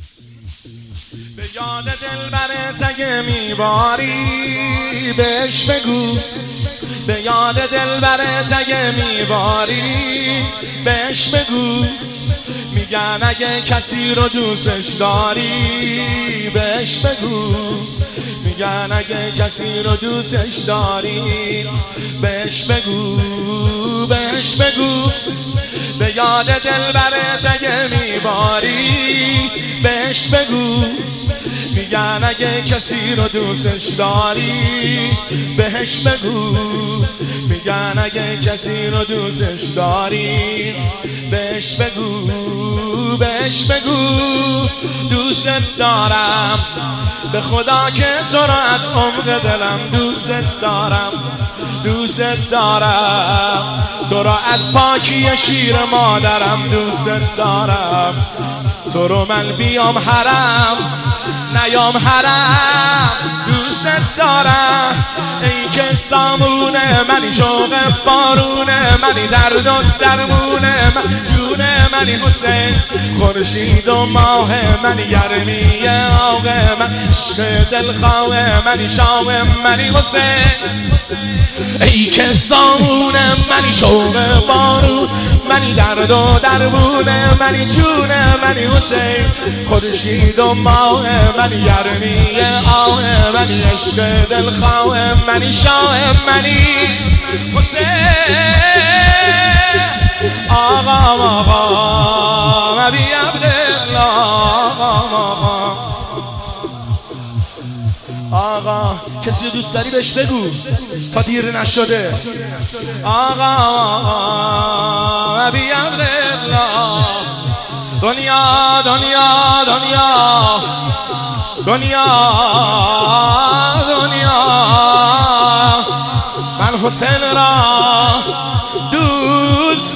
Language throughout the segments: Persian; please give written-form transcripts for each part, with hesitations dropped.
به یاد دلبرت اگه میباری بهش بگو، به یاد دلبرت اگه میباری بهش بگو، میگن اگه کسی رو دوستش داری بهش بگو، میگن اگه کسی رو دوستش داری بهش بگو، بهش بگو. به یاد دلبرت اگه میباری بهش بگو، میگن اگه کسی رو دوستش داری بهش بگو، میگن اگه کسی رو دوستش داری بهش بگو، بهش بگو. دوست دارم به خدا که تو رو از عمق دلم دوست دارم، دوست دارم تو رو از پاکی شیر مادرم دوست دارم، تو رو من بیام حرم نیام حرم دوست دارم. ای که سامونه منی شوق بارونه منی درد و درمونه من جونه منی حسین، خورشید و ماه منی گرمی آغ من عشق دلخواه منی شاه منی حسین. ای که سامونه منی شوق بارون منی درد و درمونه منی جونه منی حسین، خورشید و ماه منی گرمی آه منی عشق دلخواه منی شاه منی حسین. آقا مبی عبدالله آقا کسی دوست داری بهش بگو تا دیر نشده. آقا مبی عبدالله دنیا دنیا دنیا دنیا دنیا من حسین را دوست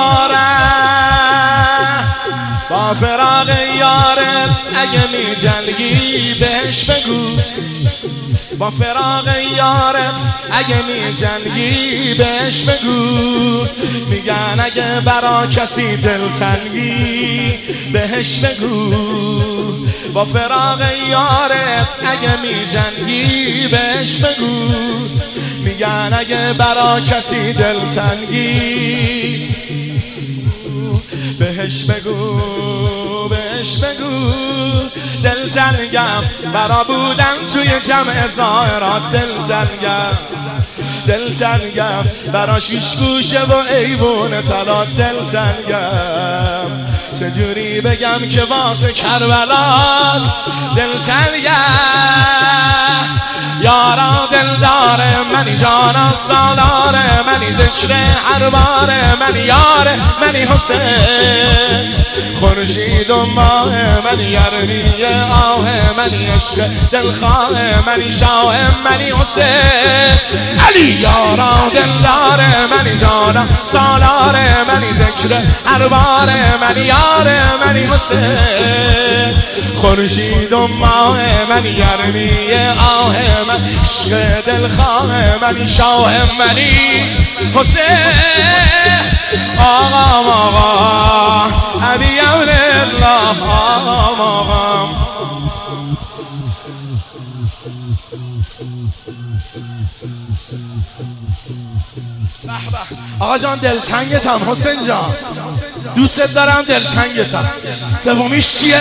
دارم، با فراق یارت اگه می جنگی بهش بگو، با فراق یارت اگه می جنگی بهش بگو، میگن اگه برا کسی دلتنگی بهش بگو، با فراق یارت اگه می جنگی بهش بگو، میگن اگه برا کسی دلتنگی بهش بگو، بهش بگو. دلتنگم برا بودن توی جمع ظاهرات، دلتنگم دلتنگم برا شیش گوشه و ایوون طلا، دلتنگم چجوری بگم که واسه کربلا دلتنگم. یارا دلداره منی جانا سالاره منی ذکر هر باره منی یاره منی حسین، خورشید و ماه منی گرمی آه منی عشق دلخواه منی شاه منی حسین. علی یارا دلداره منی جانا سالاره منی ذکر هر باره منی یاره منی حسین، خورشید و ماه منی گرمی آه من عشق دلخواه منی شاه منی حسین. آقا علی عبدالله آقا آقا جان دلتنگتم حسین جان، دوست دارم دلتنگتم. سومیش چیه؟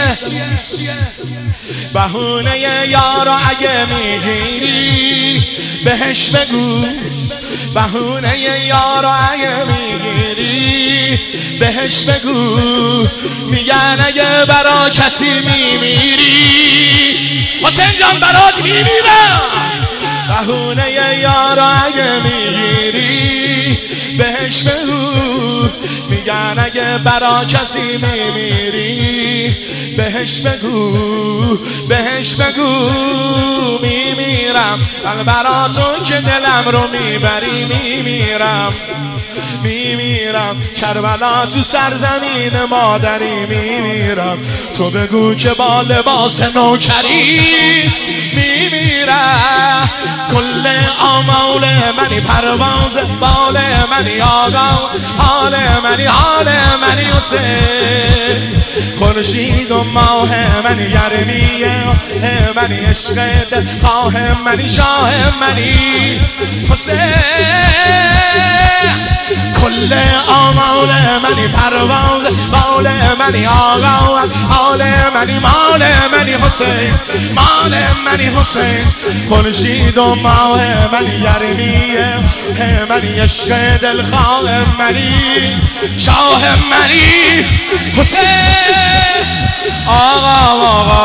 بهونه یارو اگه میگیری بهش بگو، بهونه یارو اگه میگیری بهش بگو، میگن اگه برا کسی میمیری حسین جان برات میمیرم. بهونه یارو اگه میگیری بهش بگو، میگن اگه برا کسی میمیری بهش بگو، بهش بگو. میمیرم برا تو که دلم رو میبری، میمیرم میمیرم کربلا تو سرزمین مادری، میمیرم تو بگو که با لباس نوکری میمیرم. کل آمال منی پرواز بال حال منی آقا، حال منی، حال منی حسین. خورشید و ماه منی گرمیه منی، عشق دلخواه منی، شاه منی حسین. کل آمال منی پرواز بال منی آقا، حال منی مال منی حسین، مال منی حسین. خورشید و ماه منی گرمیه منی، عشق دلخواه منی، شاه منی حسین. آقا آقا